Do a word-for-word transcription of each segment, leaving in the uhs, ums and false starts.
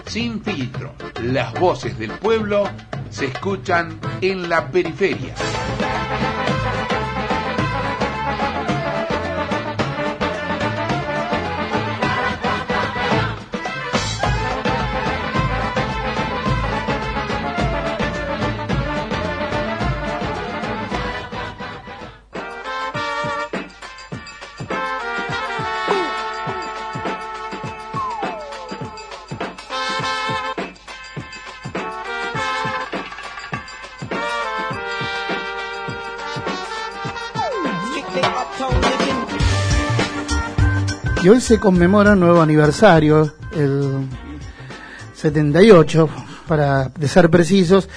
Sin filtro, las voces del pueblo se escuchan en la periferia. Y hoy se conmemora un nuevo aniversario, el setenta y ocho, para de ser precisos,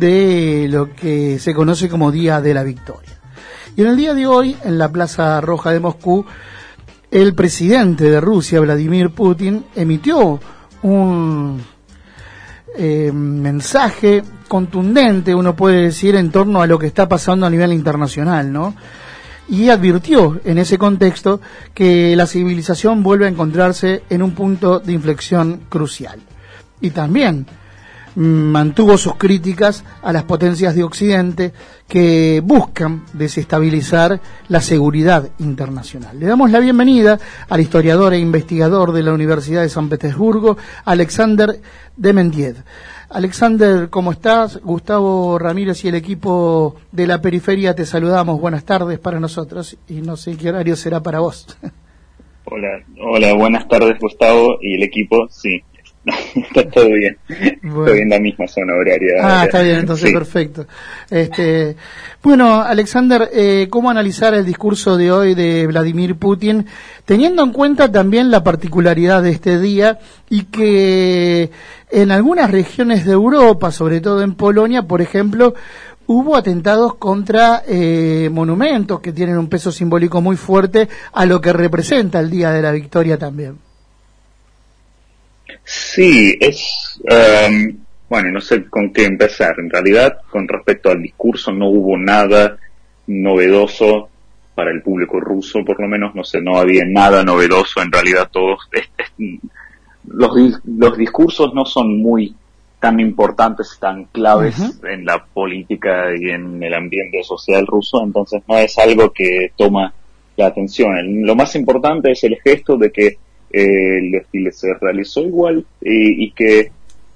de lo que se conoce como Día de la Victoria. Y en el día de hoy, en la Plaza Roja de Moscú, el presidente de Rusia, Vladimir Putin, emitió un eh, mensaje contundente, uno puede decir, en torno a lo que está pasando a nivel internacional, ¿no? Y advirtió en ese contexto que la civilización vuelve a encontrarse en un punto de inflexión crucial. Y también mantuvo sus críticas a las potencias de Occidente que buscan desestabilizar la seguridad internacional. Le damos la bienvenida al historiador e investigador de la Universidad de San Petersburgo, Alexander Demendiev. Alexander, ¿cómo estás? Gustavo Ramírez y el equipo de la periferia te saludamos. Buenas tardes para nosotros y no sé qué horario será para vos. Hola, hola, buenas tardes Gustavo y el equipo, sí, está todo bien. Bueno. Estoy en la misma zona horaria. Ah, está bien, entonces sí. Perfecto. Este, bueno, Alexander, eh, ¿cómo analizar el discurso de hoy de Vladimir Putin, teniendo en cuenta también la particularidad de este día y que en algunas regiones de Europa, sobre todo en Polonia, por ejemplo, hubo atentados contra eh, monumentos que tienen un peso simbólico muy fuerte a lo que representa el Día de la Victoria también? Sí, es, um, bueno, no sé con qué empezar. En realidad, con respecto al discurso, no hubo nada novedoso para el público ruso, por lo menos, no sé, no había nada novedoso. En realidad, todos, es, es, los, los discursos no son muy tan importantes, tan claves uh-huh. en la política y en el ambiente social ruso, entonces no es algo que toma la atención. Lo más importante es el gesto de que Eh, el desfile se realizó igual y, y que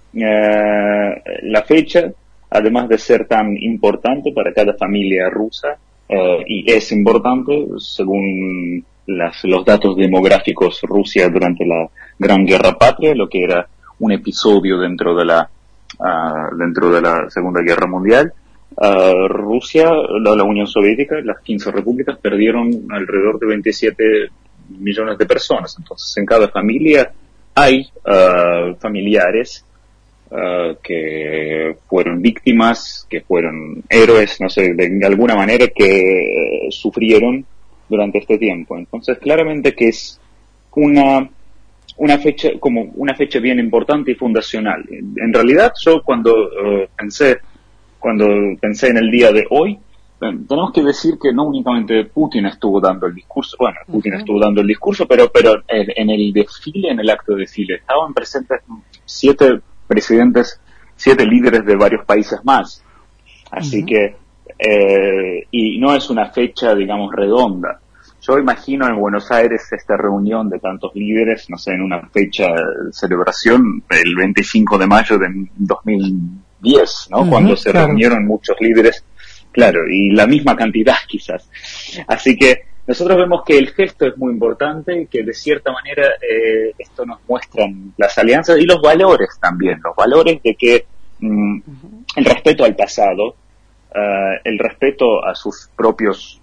uh, la fecha, además de ser tan importante para cada familia rusa, uh, y es importante según las, los datos demográficos Rusia durante la Gran Guerra Patria, lo que era un episodio dentro de la uh, dentro de la Segunda Guerra Mundial. Uh, Rusia, la, la Unión Soviética, las quince repúblicas perdieron alrededor de veintisiete millones de personas. Entonces, en cada familia hay uh, familiares uh, que fueron víctimas, que fueron héroes, no sé, de, de alguna manera que uh, sufrieron durante este tiempo. Entonces, claramente que es una una fecha como una fecha bien importante y fundacional. En, en realidad, yo cuando uh, pensé cuando pensé en el día de hoy, tenemos que decir que no únicamente Putin estuvo dando el discurso, bueno, Putin uh-huh. estuvo dando el discurso, pero pero en, en el desfile, en el acto de desfile, estaban presentes siete presidentes, siete líderes de varios países más. Así uh-huh. que, eh, y no es una fecha, digamos, redonda. Yo imagino en Buenos Aires esta reunión de tantos líderes, no sé, en una fecha de celebración, el veinticinco de mayo de dos mil diez, ¿no? Uh-huh, cuando se claro. reunieron muchos líderes. Claro, y la misma cantidad quizás. Así que nosotros vemos que el gesto es muy importante y que de cierta manera eh, esto nos muestran las alianzas y los valores también, los valores de que mm, el respeto al pasado, uh, el respeto a sus propios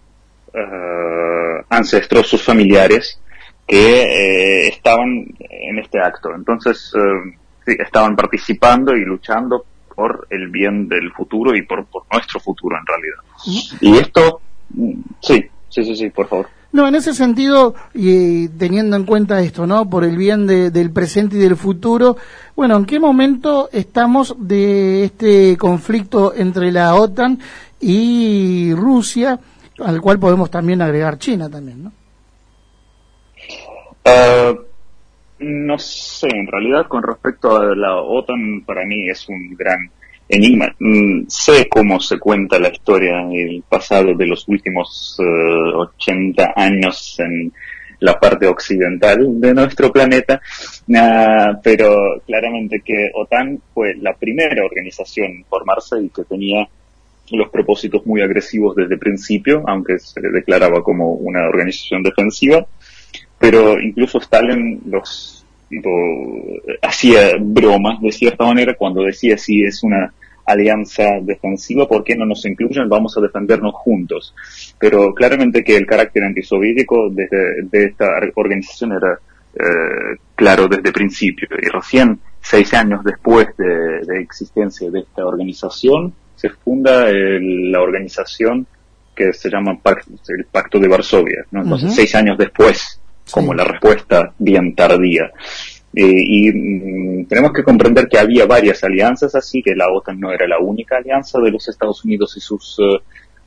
uh, ancestros, sus familiares, que eh, estaban en este acto. Entonces, uh, sí, estaban participando y luchando por el bien del futuro y por, por nuestro futuro en realidad. Uh-huh. Y esto, sí, sí, sí, sí, por favor. No, en ese sentido, y teniendo en cuenta esto, ¿no? Por el bien de, del presente y del futuro, bueno, ¿en qué momento estamos de este conflicto entre la OTAN y Rusia, al cual podemos también agregar China también, ¿no? Uh, No sé, en realidad con respecto a la OTAN, para mí es un gran enigma. Mm, sé cómo se cuenta la historia, el pasado de los últimos uh, ochenta años en la parte occidental de nuestro planeta, uh, pero claramente que OTAN fue la primera organización en formarse y que tenía los propósitos muy agresivos desde el principio, aunque se le declaraba como una organización defensiva, pero incluso Stalin los tipo, hacía bromas de cierta manera cuando decía si es una alianza defensiva, ¿por qué no nos incluyen? Vamos a defendernos juntos. Pero claramente que el carácter antisoviético desde, de esta organización era eh, claro desde el principio. Y recién, seis años después de, de existencia de esta organización, se funda el, la organización que se llama Pacto, el Pacto de Varsovia, ¿no? Entonces, uh-huh. seis años después, como sí. La respuesta bien tardía. Eh, y mm, tenemos que comprender que había varias alianzas, así que la OTAN no era la única alianza de los Estados Unidos y sus uh,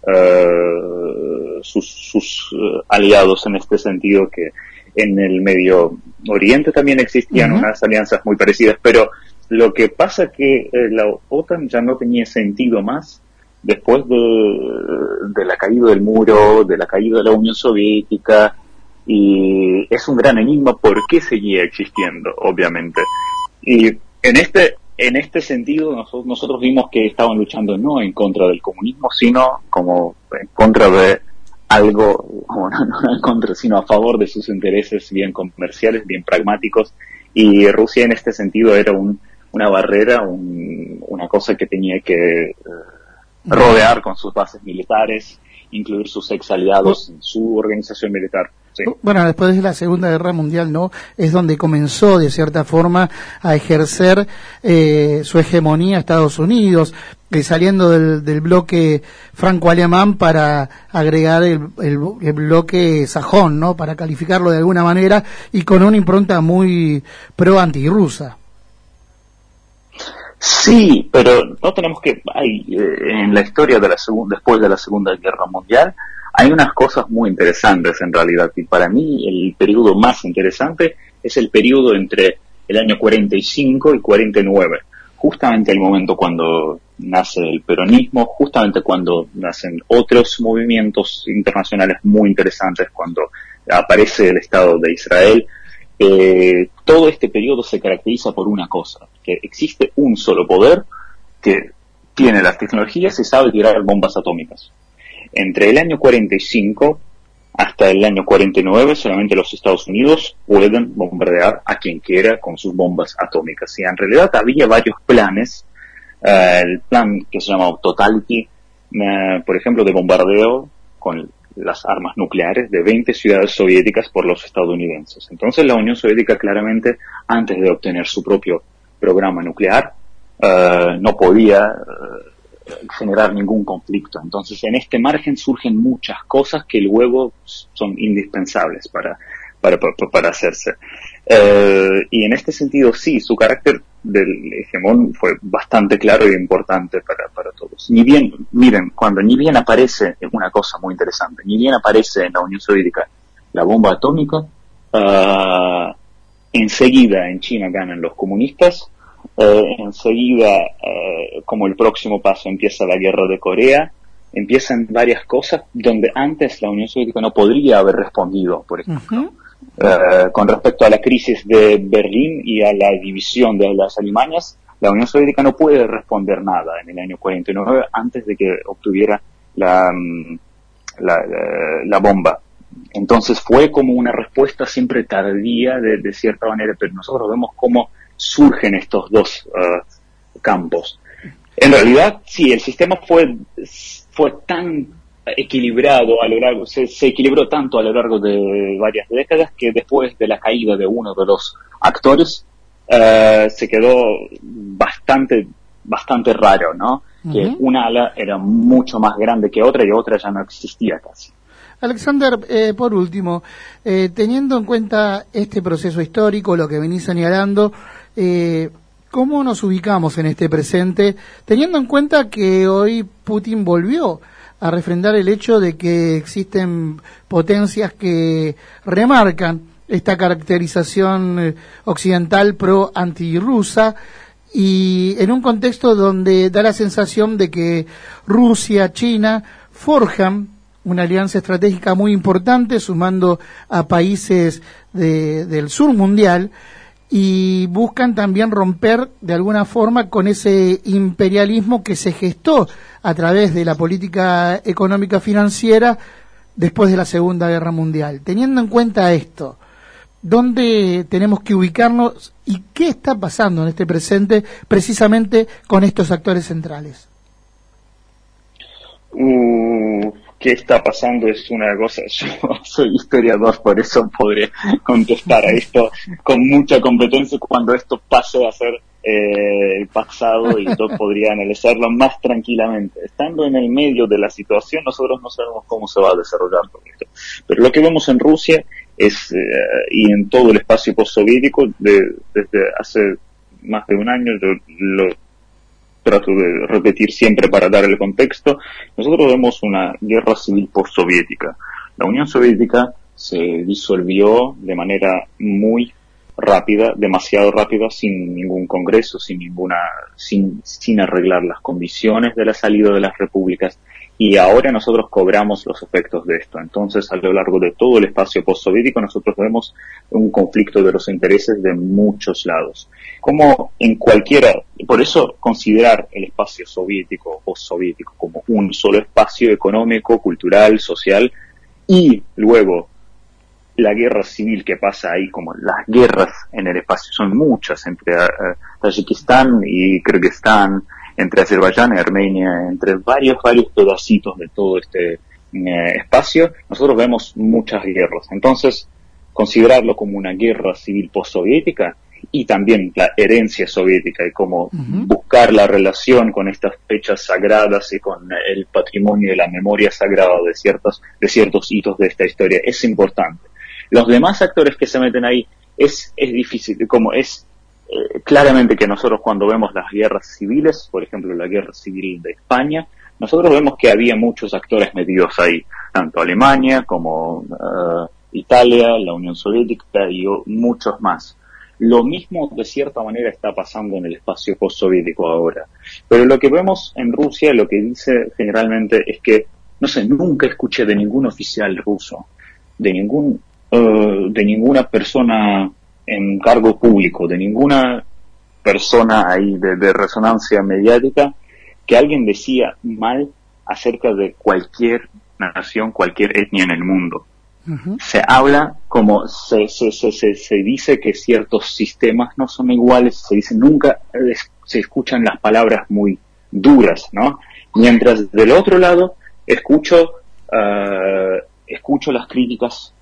uh, sus, sus uh, aliados en este sentido, que en el Medio Oriente también existían uh-huh. unas alianzas muy parecidas, pero lo que pasa es que eh, la OTAN ya no tenía sentido más después de, de la caída del muro, de la caída de la Unión Soviética. Y es un gran enigma por qué seguía existiendo, obviamente. Y en este en este sentido nosotros, nosotros vimos que estaban luchando no en contra del comunismo, sino como en contra de algo, bueno, no en contra, sino a favor de sus intereses bien comerciales, bien pragmáticos. Y Rusia en este sentido era un, una barrera, un, una cosa que tenía que uh, rodear con sus bases militares, incluir sus ex aliados en su organización militar. Sí. Bueno, después de la Segunda Guerra Mundial, ¿no? Es donde comenzó, de cierta forma, a ejercer eh, su hegemonía Estados Unidos, eh, saliendo del, del bloque franco-alemán para agregar el, el, el bloque sajón, ¿no? Para calificarlo de alguna manera, y con una impronta muy pro-antirrusa. Sí, pero no tenemos que... Hay, eh, en la historia de la segunda, después de la Segunda Guerra Mundial, hay unas cosas muy interesantes en realidad, y para mí el periodo más interesante es el periodo entre el año cuarenta y cinco y cuarenta y nueve, justamente el momento cuando nace el peronismo, justamente cuando nacen otros movimientos internacionales muy interesantes, cuando aparece el Estado de Israel. Eh, todo este periodo se caracteriza por una cosa, que existe un solo poder que tiene las tecnologías y sabe tirar bombas atómicas. Entre el año cuarenta y cinco hasta el año cuarenta y nueve solamente los Estados Unidos pueden bombardear a quien quiera con sus bombas atómicas. Y en realidad había varios planes, uh, el plan que se llama Totality, uh, por ejemplo, de bombardeo con las armas nucleares de veinte ciudades soviéticas por los estadounidenses. Entonces la Unión Soviética claramente, antes de obtener su propio programa nuclear, uh, no podía uh, generar ningún conflicto. Entonces en este margen surgen muchas cosas que luego son indispensables para para, para, para hacerse. Uh, y en este sentido sí, su carácter del hegemón fue bastante claro y importante para, para todos. Ni bien, miren, cuando ni bien aparece, es una cosa muy interesante, ni bien aparece en la Unión Soviética la bomba atómica, uh, enseguida en China ganan los comunistas, uh, enseguida, uh, como el próximo paso empieza la guerra de Corea, empiezan varias cosas donde antes la Unión Soviética no podría haber respondido, por ejemplo. Uh-huh. Uh, con respecto a la crisis de Berlín y a la división de las Alemanias, la Unión Soviética no puede responder nada en el año cuarenta y nueve antes de que obtuviera la, la, la, la bomba. Entonces fue como una respuesta siempre tardía de, de cierta manera, pero nosotros vemos cómo surgen estos dos uh, campos. En realidad, sí, el sistema fue, fue tan equilibrado a lo largo, se, se equilibró tanto a lo largo de varias décadas que después de la caída de uno de los actores uh, se quedó bastante bastante raro, ¿no? Uh-huh. Que una ala era mucho más grande que otra y otra ya no existía casi. Alexander, eh, por último, eh, teniendo en cuenta este proceso histórico, lo que venís señalando, eh, ¿cómo nos ubicamos en este presente, teniendo en cuenta que hoy Putin volvió a refrendar el hecho de que existen potencias que remarcan esta caracterización eh, occidental pro-antirrusa, y en un contexto donde da la sensación de que Rusia, China forjan una alianza estratégica muy importante, sumando a países de, del sur mundial, y buscan también romper de alguna forma con ese imperialismo que se gestó a través de la política económica financiera después de la Segunda Guerra Mundial. Teniendo en cuenta esto, ¿dónde tenemos que ubicarnos y qué está pasando en este presente precisamente con estos actores centrales? Uh, ¿Qué está pasando? Es una cosa, yo soy historiador, por eso podré contestar a esto con mucha competencia cuando esto pase a ser eh, el pasado, y yo podría analizarlo más tranquilamente. Estando en el medio de la situación, nosotros no sabemos cómo se va a desarrollar todo esto. Pero lo que vemos en Rusia es, eh, y en todo el espacio postsoviético, de, desde hace más de un año, yo lo trato de repetir siempre para dar el contexto, nosotros vemos una guerra civil postsoviética. La Unión Soviética se disolvió de manera muy rápida, demasiado rápida, sin ningún congreso, sin ninguna, sin, sin arreglar las condiciones de la salida de las repúblicas, y ahora nosotros cobramos los efectos de esto. Entonces, a lo largo de todo el espacio postsoviético, nosotros vemos un conflicto de los intereses de muchos lados. Como en cualquiera, por eso considerar el espacio soviético o postsoviético como un solo espacio económico, cultural, social, y luego la guerra civil que pasa ahí, como las guerras en el espacio, son muchas, entre uh, Tayikistán y Kirguistán, entre Azerbaiyán y Armenia, entre varios, varios pedacitos de todo este eh, espacio, nosotros vemos muchas guerras. Entonces, considerarlo como una guerra civil postsoviética, y también la herencia soviética, y como uh-huh. buscar la relación con estas fechas sagradas y con el patrimonio y la memoria sagrada de ciertos, de ciertos hitos de esta historia, es importante. Los demás actores que se meten ahí, es, es difícil, como es eh, claramente que nosotros cuando vemos las guerras civiles, por ejemplo la guerra civil de España, nosotros vemos que había muchos actores metidos ahí, tanto Alemania como uh, Italia, la Unión Soviética y uh, muchos más. Lo mismo de cierta manera está pasando en el espacio postsoviético ahora. Pero lo que vemos en Rusia, lo que dice generalmente es que, no sé, nunca escuché de ningún oficial ruso, de ningún Uh, de ninguna persona en cargo público, de ninguna persona ahí de, de resonancia mediática, que alguien decía mal acerca de cualquier nación, cualquier etnia en el mundo. Uh-huh. Se habla como se, se, se, se, se dice que ciertos sistemas no son iguales, se dice nunca, es, se escuchan las palabras muy duras, ¿no? Mientras del otro lado escucho, uh, escucho las críticas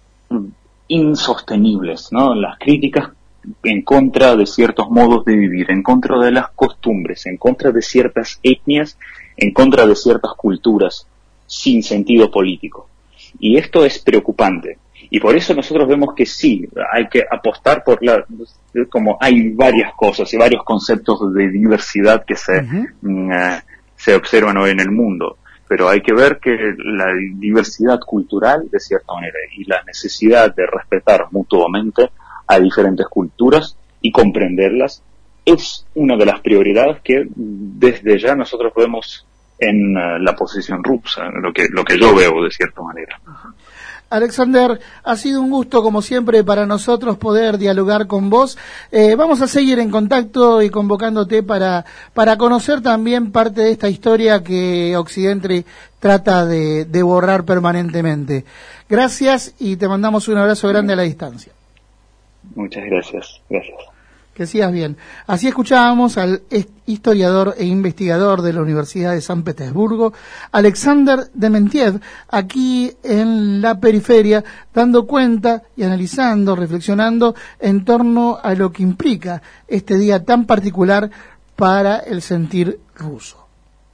insostenibles, ¿no? Las críticas en contra de ciertos modos de vivir, en contra de las costumbres, en contra de ciertas etnias, en contra de ciertas culturas sin sentido político. Y esto es preocupante. Y por eso nosotros vemos que sí, hay que apostar por la, como hay varias cosas y varios conceptos de diversidad que se, uh-huh. uh, se observan hoy en el mundo. Pero hay que ver que la diversidad cultural, de cierta manera, y la necesidad de respetar mutuamente a diferentes culturas y comprenderlas, es una de las prioridades que desde ya nosotros vemos en uh, la posición rusa, lo que, lo que yo veo de cierta manera. Alexander, ha sido un gusto, como siempre, para nosotros poder dialogar con vos. Eh, vamos a seguir en contacto y convocándote para, para conocer también parte de esta historia que Occidente trata de, de borrar permanentemente. Gracias y te mandamos un abrazo grande a la distancia. Muchas gracias, gracias. Que sigas bien. Así escuchábamos al historiador e investigador de la Universidad de San Petersburgo, Alexander Dementiev, aquí en la periferia, dando cuenta y analizando, reflexionando en torno a lo que implica este día tan particular para el sentir ruso.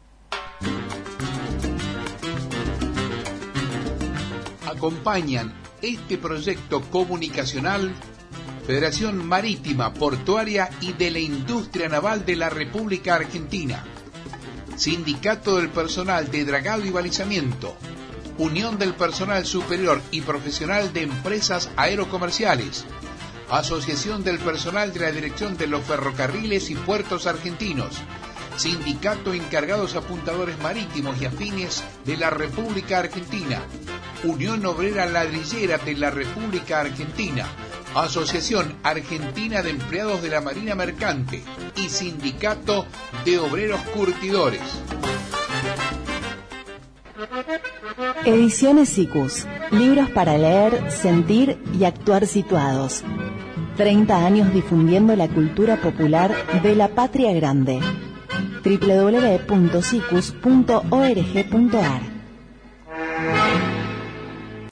Acompañan este proyecto comunicacional Federación Marítima, Portuaria y de la Industria Naval de la República Argentina, Sindicato del Personal de Dragado y Balizamiento, Unión del Personal Superior y Profesional de Empresas Aerocomerciales, Asociación del Personal de la Dirección de los Ferrocarriles y Puertos Argentinos, Sindicato Encargados Apuntadores Marítimos y Afines de la República Argentina, Unión Obrera Ladrillera de la República Argentina, Asociación Argentina de Empleados de la Marina Mercante y Sindicato de Obreros Curtidores. Ediciones Sikus. Libros para leer, sentir y actuar situados. treinta años difundiendo la cultura popular de la patria grande. doble u doble u doble u punto sikus punto org punto ar